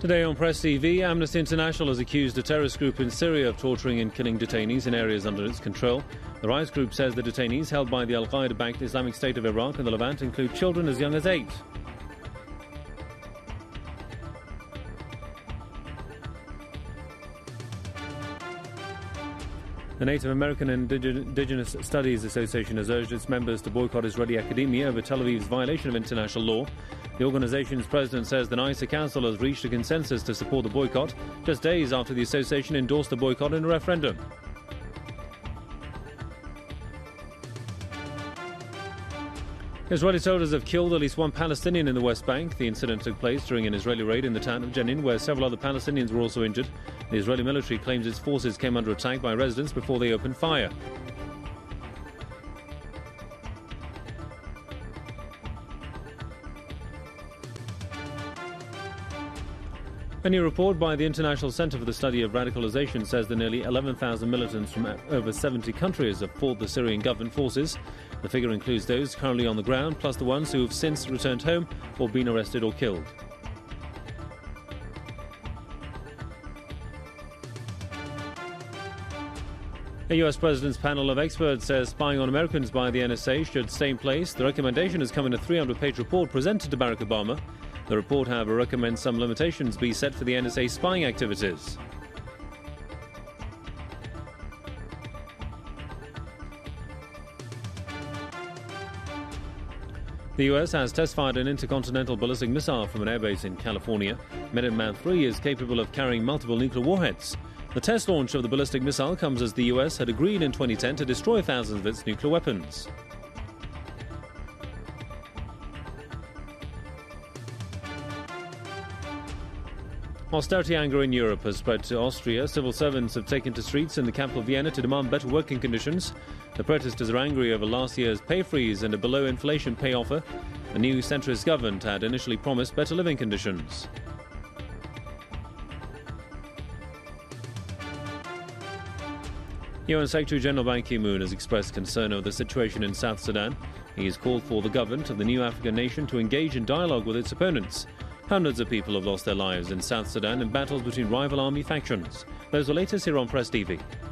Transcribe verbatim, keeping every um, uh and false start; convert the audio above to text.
Today on Press T V, Amnesty International has accused a terrorist group in Syria of torturing and killing detainees in areas under its control. The rights group says the detainees held by the Al-Qaeda-backed Islamic State of Iraq and the Levant include children as young as eight. The Native American Indigenous Studies Association has urged its members to boycott Israeli academia over Tel Aviv's violation of international law. The organization's president says the NICER Council has reached a consensus to support the boycott, just days after the association endorsed the boycott in a referendum. Israeli soldiers have killed at least one Palestinian in the West Bank. The incident took place during an Israeli raid in the town of Jenin, where several other Palestinians were also injured. The Israeli military claims its forces came under attack by residents before they opened fire. A new report by the International Center for the Study of Radicalization says that nearly eleven thousand militants from over seventy countries have fought the Syrian government forces. The figure includes those currently on the ground, plus the ones who have since returned home or been arrested or killed. A U S President's panel of experts says spying on Americans by the N S A should stay in place. The recommendation has come in a three hundred page report presented to Barack Obama. The report, however, recommends some limitations be set for the N S A spying activities. The U S has test-fired an intercontinental ballistic missile from an airbase in California. Minuteman three is capable of carrying multiple nuclear warheads. The test launch of the ballistic missile comes as the U S had agreed in twenty ten to destroy thousands of its nuclear weapons. Austerity anger in Europe has spread to Austria. Civil servants have taken to streets in the capital Vienna to demand better working conditions. The protesters are angry over last year's pay freeze and a below-inflation pay offer. The new centrist government had initially promised better living conditions. U N Secretary-General Ban Ki-moon has expressed concern over the situation in South Sudan. He has called for the government of the new African nation to engage in dialogue with its opponents. Hundreds of people have lost their lives in South Sudan in battles between rival army factions. Those are latest here on Press T V.